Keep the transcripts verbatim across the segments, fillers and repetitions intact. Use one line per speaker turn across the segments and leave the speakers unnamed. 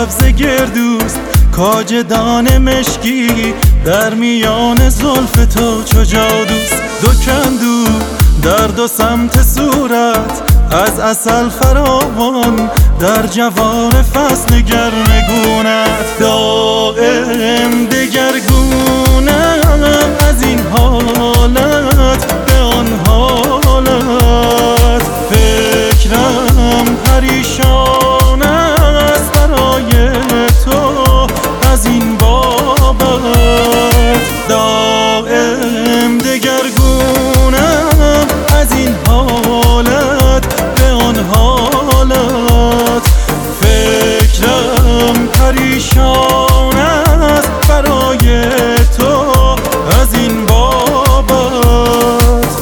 سبز گردوست کاجدان مشکی در میان زلف تو چو جادوست. دو کندو در دو سمت صورت از عسل فراوان در جوان فصل گرمگونت. دائم دگرگونم از این حالت به آن حالت، فکرم پریشان است برای تو از این بابت. دائم دگرگونم از این حالت به آن حالت، فکرم پریشان است برای تو از این بابت.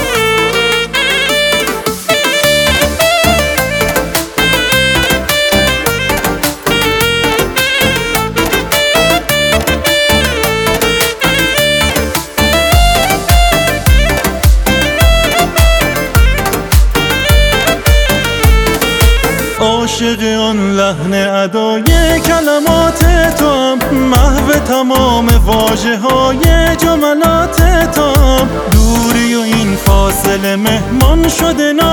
عاشق آن لحن ادای کلمات تو هم، محو تمام واژه های جملات تو هم. دوری و این فاصله مهمان شده